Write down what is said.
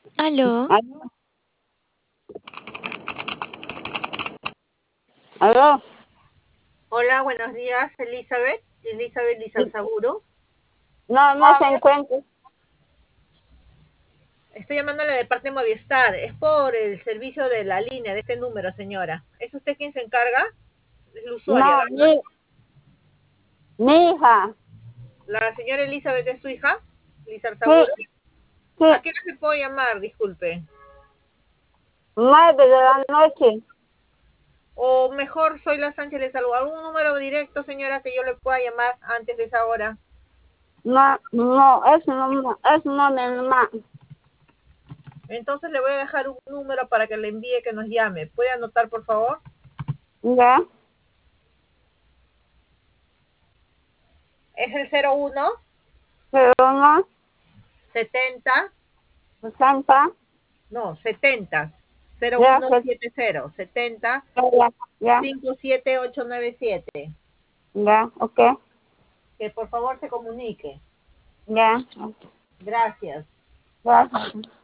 ¿Aló? ¿Aló? ¿Aló? Hola, buenos días, Elizabeth. Elizabeth Lizarzaburo. No, no se encuentra. Estoy llamándole de parte de Movistar. Es por el servicio de la línea de este número, señora. ¿Es usted quien se encarga? Es la usuaria, No, ¿verdad? mi hija. La señora Elizabeth es su hija, Sí, Lizarzaburo. sí, ¿A qué hora le puedo llamar? Disculpe. 9 de la noche. O mejor, soy la Sánchez, ¿le salgo algún número directo, señora, que yo le pueda llamar antes de esa hora? No, no, eso no mi mamá. Entonces le voy a dejar un número para que le envíe que nos llame. ¿Puede anotar, por favor? Ya, Es el 01 pero no, 70 60, No, 70, ya, 0170, 70, ya, ya, 57897. ya, ok, Que por favor se comunique. ya, Gracias. gracias.